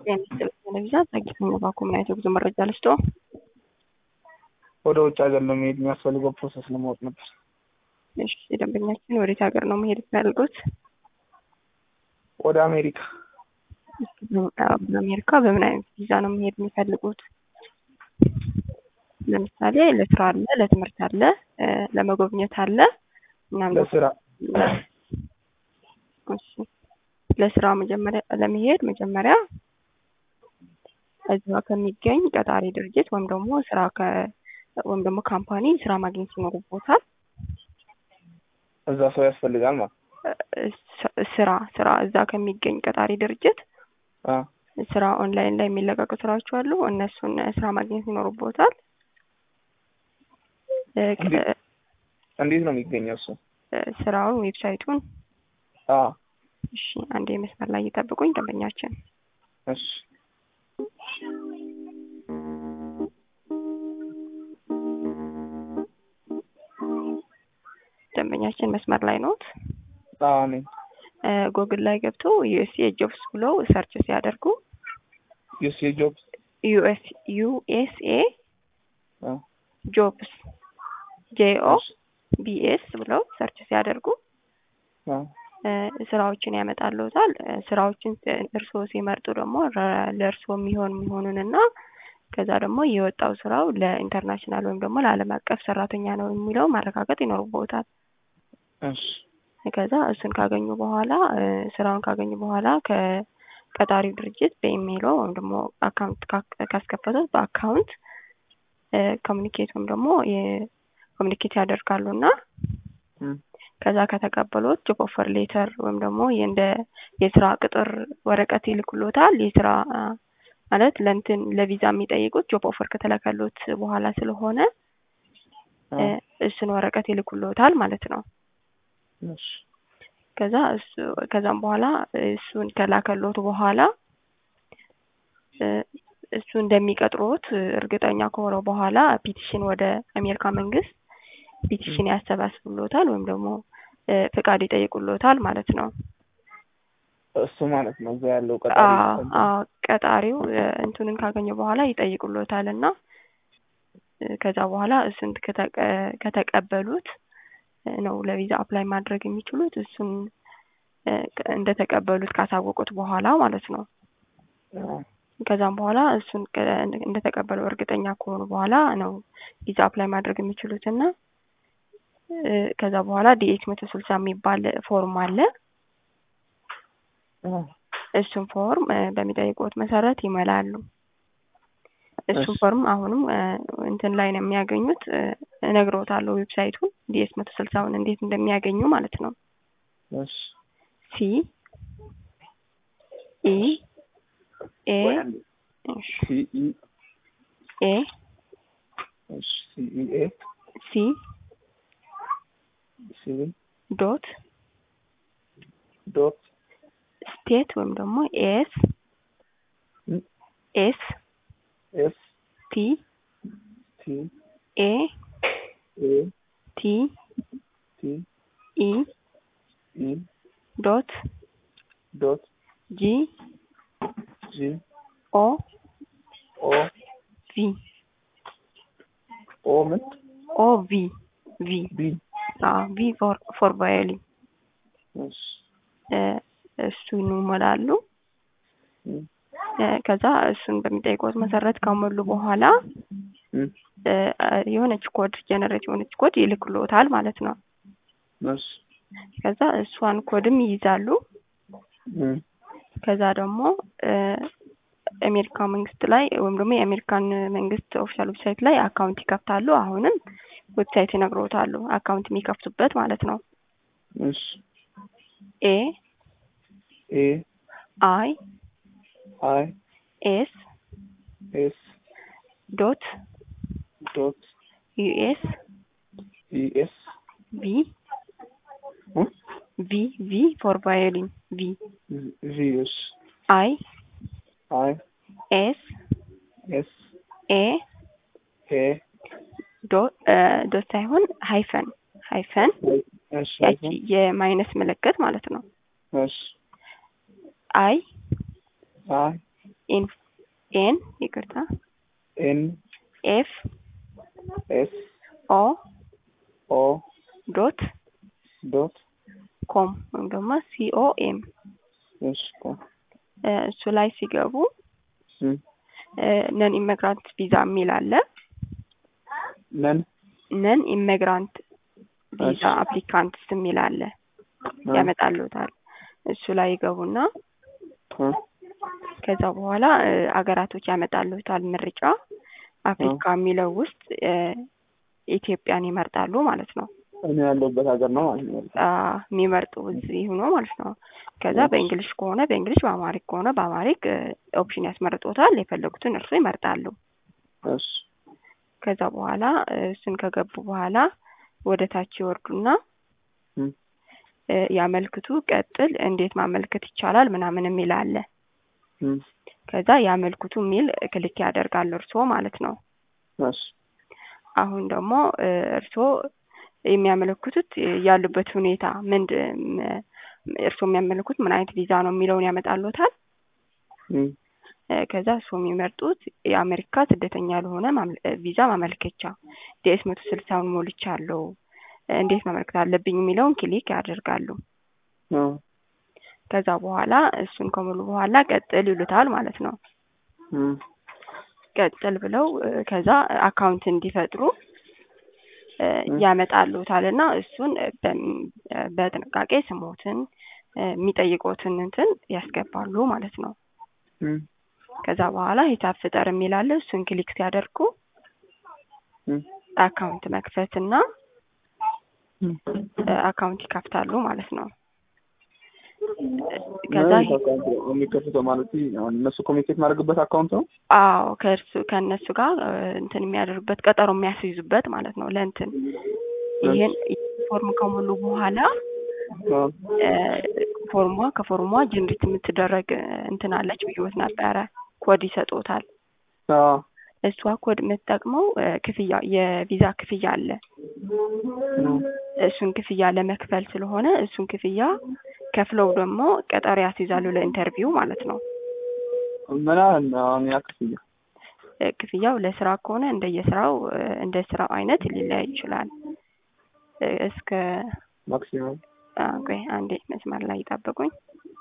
ቴሌቪዥን ታግዘኝ ባኮምናይት ብዙ መረጃ ልስጦ ወደ ውጭ ሀገር ለመሄድ የሚያስፈልገው ፕሮሰስ ለማወቅ ነበር። እሺ ደንበኛችን ወዴት ሀገር ነው መሄድ የሚፈልጉት? ወደ አሜሪካ። በአሜሪካ በምን አይነት ቪዛ ነው መሄድ የሚፈልጉት? ለምሳሌ ለስራ አለ፣ ለትምህርት አለ፣ ለመጎብኘት አለ እናም ለስራ ለስራ መጀመሪያ እዛ ከሚገኝ ቀጣሪ ድርጅት ወይም ደግሞ ካምፓኒ ስራ ማግኘት ይኖርቦታል። እዛ ሰው ያስፈልጋል ማለት ስራ እዛ ከሚገኝ ቀጣሪ ድርጅት ስራ ኦንላይን ላይ የሚለቀቁ ስራዎች አሉ። እነሱን ስራ ማግኘት ይኖርቦታል። እንዴት ነው የሚገኘው እሱ? ስራውን ዌብሳይቱን እሺ አንዴ መስመር ላይ ይጠብቁኝ ደንበኛችን። እሺ ደንበኛችን መስመር ላይ ኖት? ነኝ። ጉግል ላይ ገብቶ ዩኤስኤ ጆብስ ብለው ሰርች ሲያደርጉ ዩኤስኤ ጆብስ JOBS ብለው ሰርች ሲያደርጉ ስራዎችን ያመጣልዎታል። ስራዎችን እርስዎ ሲመርጡ ደግሞ ለእርስዎ የሚሆኑንና ከዛ ደግሞ የወጣው ስራው ለኢንተርናሽናል ወይም ደግሞ ለዓለም አቀፍ ሰራተኛ ነው የሚለው ማረጋገጥ ይኖርቦታል። እሺ ከዛ እሱን ስራውን ካገኙ በኋላ ከቀጣሪው ድርጅት በኢሜይል ወይም ደግሞ አካውንት ካስከፈቱት በአካውንት ኮሙኒኬት ያደርጋሉና ከዛ ከተቀበሉት ጆብ ኦፈር ሌተር ወይም ደግሞ የስራ ቅጥር ወረቀት ይልኩልዎታል። የስራ ማለት ለቪዛ የሚጠይቁት ጆብ ኦፈር ከተላከሉት በኋላ ስለሆነ እሱን ወረቀት ይልኩልዎታል ማለት ነው። እሺ ከዛም በኋላ እሱን ከላከሉት በኋላ እሱ እንደሚቀጥሩት እርግጠኛ ከሆነ በኋላ ፒቲሽን ወደ አሜሪካ መንግስት ፒቲሽን ያሰባስቡልዎታል ወይም ደግሞ ፍቃድ ይጠይቁልዎታል ማለት ነው። እሱ ማለት ነው እዛ ያለው ቀጣሪው እንትኑን ካገኘ በኋላ ይጠይቁልዎታልና ከዛ በኋላ እሱን ከተቀበሉት ነው ለቪዛ አፕላይ ማድረግ የሚችሉት። እሱን እንደተቀበሉት ካሳወቁት በኋላ ማለት ነው። ከዛም በኋላ እሱን እንደተቀበሉ እርግጠኛ ከሆኑ በኋላ ነው ቪዛ አፕላይ ማድረግ የሚችሉትና ከዛ በኋላ ዲኤች 160 የሚባል ፎርም አለ። እሱን ፎርም በሚጠይቁት መሰረት ይመላሉ። እሱን ፎርም አሁንም እንትን ላይ ነው የሚያገኙት፣ እነግሮታለሁ ዌብሳይቱን ዲኤች 160ውን እንዴት እንደሚያገኙ ማለት ነው። እሺ ዶት ስቴት ወይም ደግሞ ኤስ ቲ ኤ ቲ ኢ ዶት ጂ ኦ ቪ ፎር ቫዮሊን እሱን ይሞላሉ። ከዛ እሱን በሚጠይቁት መሰረት ካሞሉ በኋላ የሆነች ኮድ ይልክልዎታል ማለት ነው። ከዛ እሷን ኮድም ይይዛሉ። ከዛ ደግሞ አሜሪካ መንግስት ላይ ወይም ደግሞ የአሜሪካን መንግስት ኦፊሻል ዌብሳይት ላይ አካውንት ይከፍታሉ። አሁንም ዌብሳይት ይነግሮታሉ አካውንት የሚከፍቱበት ማለት ነው። AIS ዶት US V for violin IS A ዶት ሳይሆን ሃይፈን ያቺ የማይነስ ምልክት ማለት ነው። ኤን ይቅርታ ኤን ኤፍ ኤስ ኦ ኦ ዶት ዶት ኮም ወይም ደግሞ COM እሺ እሱ ላይ ሲገቡ ነን ኢሚግራንት ቪዛ የሚል አለ። ነን ኢሚግራንት ቪዛ አፕሊካንትስ የሚል አለ ያመጣሉታል። እሱ ላይ ይገቡና ከዛ በኋላ አገራቶች ያመጣሉታል ምርጫ። አፍሪካ የሚለው ውስጥ ኢትዮጵያን ይመርጣሉ ማለት ነው። እኔ ያለሁበት ሀገር ነው ማለት ነው። የሚመርጡ እዚህ ሆኖ ማለት ነው። ከዛ በእንግሊሽ ከሆነ በእንግሊሽ፣ በአማሪክ ከሆነ በአማሪክ ኦፕሽን ያስመርጡታል። የፈለጉትን እርሱ ይመርጣሉ። እሺ ከዛ በኋላ እሱን ከገቡ በኋላ ወደ ታች ይወርዱና ያመልክቱ፣ ቀጥል፣ እንዴት ማመልከት ይቻላል ምናምን የሚል አለ። ከዛ ያመልክቱ የሚል ክሊክ ያደርጋሉ እርሶ ማለት ነው። እሺ አሁን ደግሞ እርሶ የሚያመለክቱት ያሉበት ሁኔታ እርሶ የሚያመለክቱት ምን አይነት ቪዛ ነው የሚለውን ያመጣሉታል። ከዛ እሱ የሚመርጡት የአሜሪካ ስደተኛ ያልሆነ ቪዛ ማመልከቻ ዲኤስ 160ውን ሞልቻለሁ እንዴት ማመልከት አለብኝ የሚለውን ክሊክ ያደርጋሉ። ከዛ በኋላ እሱን ከሙሉ በኋላ ቀጥል ይሉታል ማለት ነው። ቀጥል ብለው ከዛ አካውንት እንዲፈጥሩ ያመጣሉታልና እሱን በጥንቃቄ ስሞትን የሚጠይቁትን እንትን ያስገባሉ ማለት ነው። ከዛ በኋላ ሂሳብ ፍጠር የሚል አለ። እሱን ክሊክ ሲያደርጉ አካውንት መክፈትና አካውንት ይከፍታሉ ማለት ነው። ከዛ የሚከፍተው ማለት እነሱ ኮሚኒኬት ማድረግበት አካውንት ነው። አዎ ከነሱ ጋር እንትን የሚያደርጉበት ቀጠሮ የሚያስይዙበት ማለት ነው። ለእንትን ይሄን ፎርም ከሞሉ በኋላ ከፎርሟ ጀነሬት የምትደረግ እንትን አለች ብዬሽ ነበረ። ኮድ ይሰጡታል። እሷ ኮድ የምትጠቅመው ክፍያ የቪዛ ክፍያ አለ። እሱን ክፍያ ለመክፈል ስለሆነ እሱን ክፍያ ከፍለው ደግሞ ቀጠሮ ያስይዛሉ ለኢንተርቪው ማለት ነው። ምን አሁን ያ ክፍያው ለስራ ከሆነ እንደ ስራው አይነት ሊለያይ ይችላል። እስከ ማክሲመም አንዴ መስመር ላይ ይጠብቁኝ።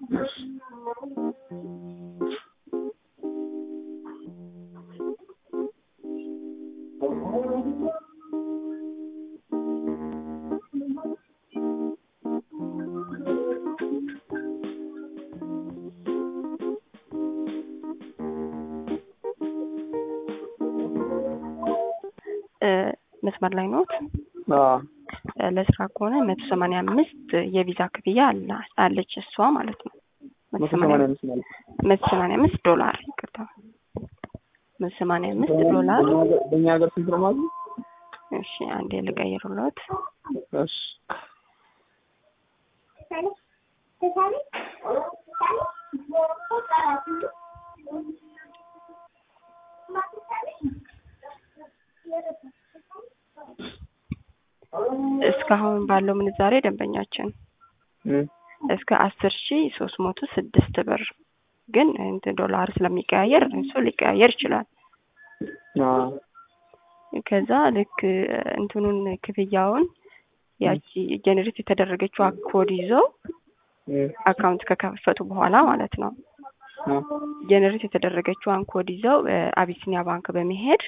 መስመር ላይ ነው። ለስራ ከሆነ 185 የቪዛ ክፍያ አለች እሷ ማለት ነው። 185 ዶላር ይቅርታ፣ 185 ዶላር በእኛ ሀገር ስንት ነው ማለት? እሺ አንዴ ልቀይርልዎት። እሺ እስካሁን ባለው ምንዛሬ ደንበኛችን እስከ 10,306 ብር፣ ግን ዶላር ስለሚቀያየር እሱ ሊቀያየር ይችላል። ከዛ ልክ እንትኑን ክፍያውን ያቺ ጀነሬት የተደረገችው ኮድ ይዘው አካውንት ከከፈቱ በኋላ ማለት ነው። ጀነሬት የተደረገችውን ኮድ ይዘው አቢሲኒያ ባንክ በመሄድ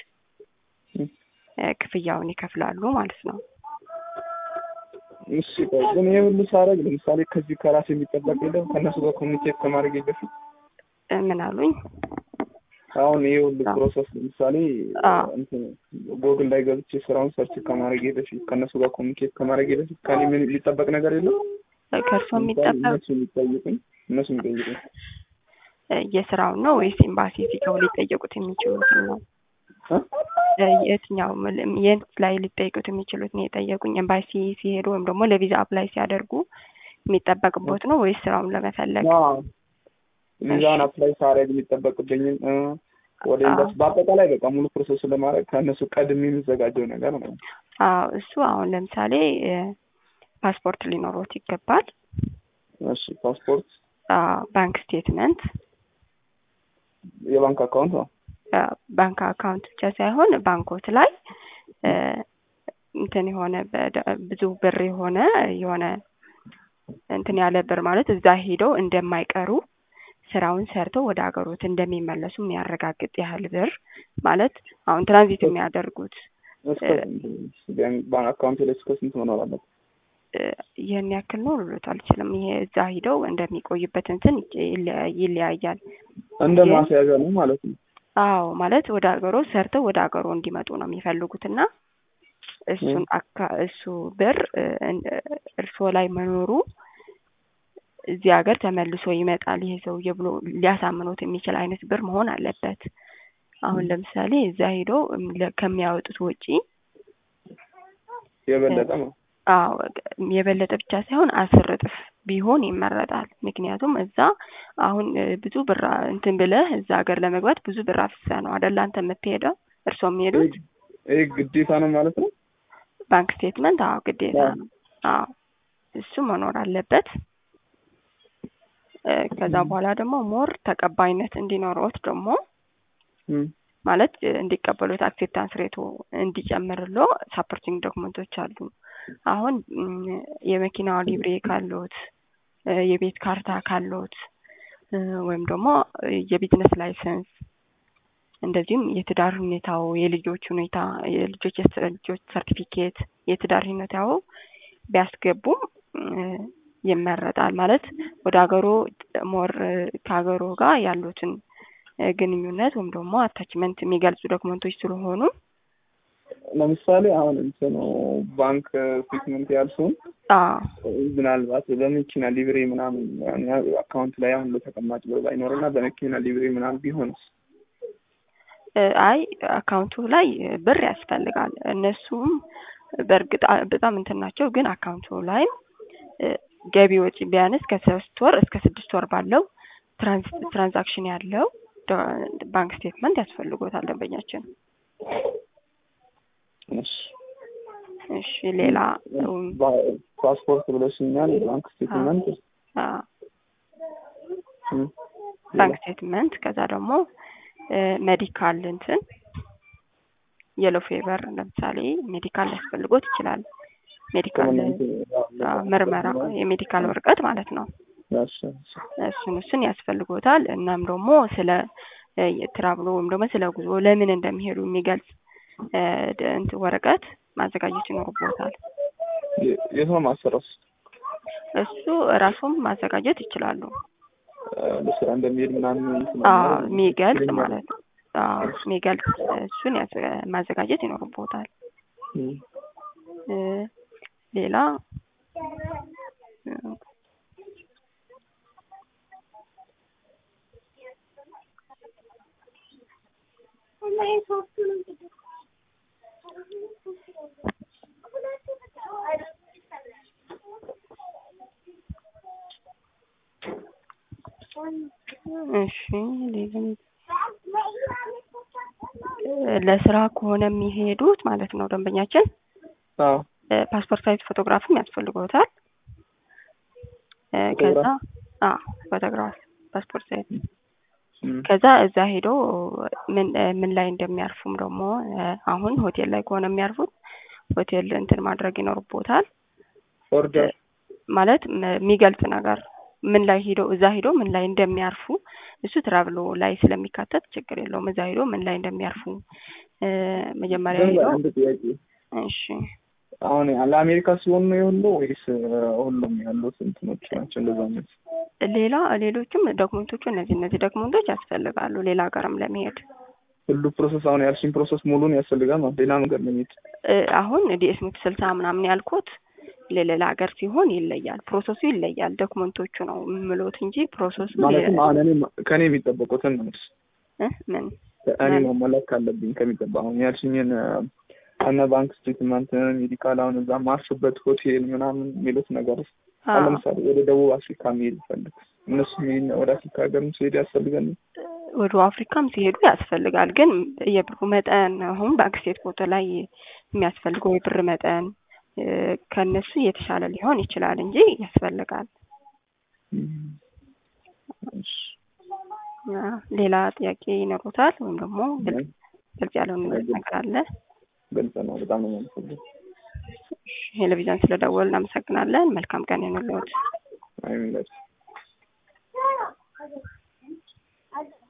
ክፍያውን ይከፍላሉ ማለት ነው። እሺ ግን ይሄ ሁሉ ሳረግ ለምሳሌ ከዚህ ከራስ የሚጠበቅ የለም ከነሱ ጋር ኮሚኒኬት ከማድረግ በፊት ምን አሉኝ? አሁን ይሄ ሁሉ ፕሮሰስ ለምሳሌ ጎግል ላይ ገብቼ ስራውን ሰርች ከማድረግ በፊት ከነሱ ጋር ኮሚኒኬት ከማድረግ በፊት ከኔ ምን ሊጠበቅ ነገር የለም? ከእርሱ የሚጠበቅ እነሱ የሚጠይቁኝ የስራውን ነው ወይስ ኤምባሲ ሲገቡ ሊጠየቁት የሚችሉት ነው? የትኛው የት ላይ ሊጠይቁት የሚችሉት ነው የጠየቁኝ? ኤምባሲ ሲሄዱ ወይም ደግሞ ለቪዛ አፕላይ ሲያደርጉ የሚጠበቅበት ነው ወይስ ስራውን ለመፈለግ? ቪዛን አፕላይ ሳደርግ የሚጠበቅብኝ ወደ ኤምባሲ በአጠቃላይ በቃ ሙሉ ፕሮሰስ ለማድረግ ከእነሱ ቀድሜ የሚዘጋጀው ነገር ነው። እሱ አሁን ለምሳሌ ፓስፖርት ሊኖሮት ይገባል። እሺ ፓስፖርት፣ ባንክ ስቴትመንት የባንክ አካውንት ነው። ባንክ አካውንት ብቻ ሳይሆን ባንኮት ላይ እንትን የሆነ ብዙ ብር የሆነ እንትን ያለ ብር ማለት እዛ ሄደው እንደማይቀሩ ስራውን ሰርተው ወደ ሀገሮት እንደሚመለሱ የሚያረጋግጥ ያህል ብር ማለት አሁን ትራንዚት የሚያደርጉት ባንክ አካውንት ላይ እስከ ስንት መኖር አለበት? ይሄን ያክል ነው ልሎት አልችልም። ይሄ እዛ ሄደው እንደሚቆዩበት እንትን ይለያያል። እንደ ማስያዣ ነው ማለት ነው። አዎ ማለት ወደ ሀገሮ ሰርተው ወደ ሀገሮ እንዲመጡ ነው የሚፈልጉትና እሱ ብር እርሶ ላይ መኖሩ እዚህ ሀገር ተመልሶ ይመጣል ይሄ ሰውዬ ብሎ ሊያሳምኑት የሚችል አይነት ብር መሆን አለበት። አሁን ለምሳሌ እዛ ሄዶ ከሚያወጡት ወጪ የበለጠ ነው። አዎ የበለጠ ብቻ ሳይሆን 10 እጥፍ ቢሆን ይመረጣል። ምክንያቱም እዛ አሁን ብዙ ብር እንትን ብለህ እዛ ሀገር ለመግባት ብዙ ብር አፍሰህ ነው አይደል አንተ የምትሄደው እርሶ የሚሄዱት። ይሄ ግዴታ ነው ማለት ነው። ባንክ ስቴትመንት አዎ ግዴታ ነው። አዎ እሱ መኖር አለበት። ከዛ በኋላ ደግሞ ሞር ተቀባይነት እንዲኖርዎት ደግሞ ማለት እንዲቀበሉት አክሴፕታንስ ሬቱ እንዲጨምርሎ ሳፖርቲንግ ዶክመንቶች አሉ። አሁን የመኪና ሊብሬ ካሎት፣ የቤት ካርታ ካሎት ወይም ደግሞ የቢዝነስ ላይሰንስ እንደዚህም የትዳር ሁኔታው፣ የልጆች ሁኔታ፣ የልጆች ሰርቲፊኬት፣ የትዳር ሁኔታው ቢያስገቡም ይመረጣል። ማለት ወደ ሀገሩ ሞር ከሀገሩ ጋር ያሉትን ግንኙነት ወይም ደግሞ አታችመንት የሚገልጹ ዶክመንቶች ስለሆኑ ለምሳሌ አሁን እንትኑ ባንክ ስቴትመንት ያልሱን ምናልባት በመኪና ሊብሬ ምናምን አካውንት ላይ አሁን ለተቀማጭ ብር ባይኖርና በመኪና ሊብሬ ምናምን ቢሆንስ? አይ አካውንቱ ላይ ብር ያስፈልጋል። እነሱም በእርግጥ በጣም እንትን ናቸው፣ ግን አካውንቱ ላይ ገቢ ወጪ ቢያንስ ከ3 ወር እስከ 6 ወር ባለው ትራንዛክሽን ያለው ባንክ ስቴትመንት ያስፈልጎታል ደንበኛችን። እሺ ሌላ ፓስፖርት ብለሽኛል። ባንክ ስቴትመንት ባንክ ስቴትመንት ከዛ ደግሞ ሜዲካል እንትን የሎ ፌቨር ለምሳሌ ሜዲካል ያስፈልጎት ይችላል። ሜዲካል ምርመራ የሜዲካል ወረቀት ማለት ነው። እሱን ያስፈልጎታል። እናም ደግሞ ስለ ትራቭሎ ወይም ደግሞ ስለ ጉዞ ለምን እንደሚሄዱ የሚገልጽ ወረቀት ማዘጋጀት ይኖርቦታል። የሰው ማሰረስ እሱ ራሱን ማዘጋጀት ይችላሉ። ለስራ እንደሚሄድ ምናምን የሚገልጽ ማለት ነው። የሚገልጽ እሱን ማዘጋጀት ይኖርቦታል። ሌላ እሺ ለስራ ከሆነ የሚሄዱት ማለት ነው ደንበኛችን ፓስፖርት ሳይዝ ፎቶግራፍም ያስፈልጎታል። ከዛ ፎቶግራፍ ፓስፖርት ሳይዝ ከዛ እዛ ሄዶ ምን ላይ እንደሚያርፉም ደግሞ አሁን ሆቴል ላይ ከሆነ የሚያርፉት ሆቴል እንትን ማድረግ ይኖርቦታል። ኦርደር ማለት የሚገልጽ ነገር ምን ላይ ሄዶ እዛ ሄዶ ምን ላይ እንደሚያርፉ እሱ ትራቭሎ ላይ ስለሚካተት ችግር የለውም። እዛ ሄዶ ምን ላይ እንደሚያርፉ መጀመሪያ ሄዶ እሺ አሁን ለአሜሪካ ሲሆን ነው ያለው ወይስ ሁሉም ያሉት እንትኖች ናቸው እንደዛ ነው? ሌሎችም ዶክመንቶቹ እነዚህ ዶክመንቶች ያስፈልጋሉ ሌላ ሀገርም ለመሄድ። ሁሉ ፕሮሰስ አሁን ያልሽኝ ፕሮሰስ ሙሉን ያስፈልጋል ማለት ሌላ ነገር ለመሄድ? አሁን ዲኤስ 160 ምናምን ያልኩት ለሌላ ሀገር ሲሆን ይለያል፣ ፕሮሰሱ ይለያል። ዶክመንቶቹ ነው የምሎት እንጂ ፕሮሰሱ ማለት አሁን እኔ ከኔ የሚጠበቁትን ነው ምን እኔ ማመለክ አለብኝ ከሚጠበቀው አሁን ያልሽኝን እና ባንክ ስቴትመንት ሜዲካል አሁን እዛ ማርሽበት ሆቴል ምናምን የሚሉት ነገር ለምሳሌ ወደ ደቡብ አፍሪካ መሄድ ፈልግ እነሱ ወደ አፍሪካ ሀገር ሲሄድ ያስፈልጋል። ወደ አፍሪካም ሲሄዱ ያስፈልጋል፣ ግን የብሩ መጠን አሁን ባንክ ስቴትመንት ላይ የሚያስፈልገው የብር መጠን ከነሱ የተሻለ ሊሆን ይችላል እንጂ ያስፈልጋል። ሌላ ጥያቄ ይኖሩታል ወይም ደግሞ ግልጽ ያልሆነ ነገር አለ? ግልጽ ነው። በጣም ነው የማመሰግነው። ቴሌቪዥን ስለደወልን እናመሰግናለን። መልካም ቀን ይሁንልዎት። አይመለስ